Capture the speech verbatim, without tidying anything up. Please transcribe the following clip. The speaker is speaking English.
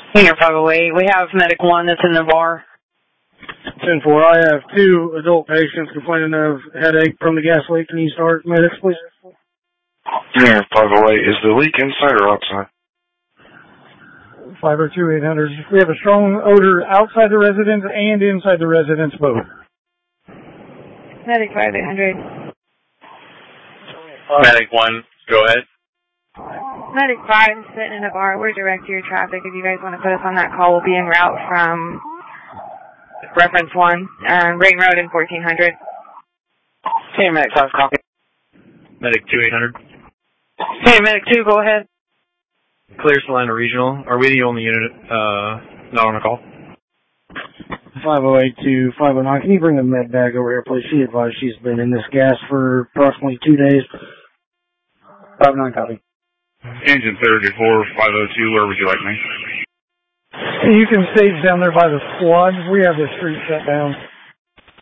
Here, five oh eight. We have medic one that's in the bar. ten four, I have two adult patients complaining of headache from the gas leak. Can you start medics, please? Here, five oh eight. Is the leak inside or outside? five oh two, eight hundred. We have a strong odor outside the residence and inside the residence both. Medic five, eight hundred. Medic one, go ahead. Medic five, sitting in a bar. We're direct to your traffic. If you guys want to put us on that call, we'll be en route from reference one, um, Ring Road in fourteen hundred. Okay, Medic five, copy. Medic two, eight hundred. Hey, Medic two, go ahead. Clear Salina Regional. Are we the only unit uh, not on the call? five oh eight to five oh nine. Can you bring the med bag over here, please? She advised she's been in this gas for approximately two days. five oh nine, copy. Engine thirty-four, five oh two, where would you like me? You can stage down there by the squad. We have the street shut down.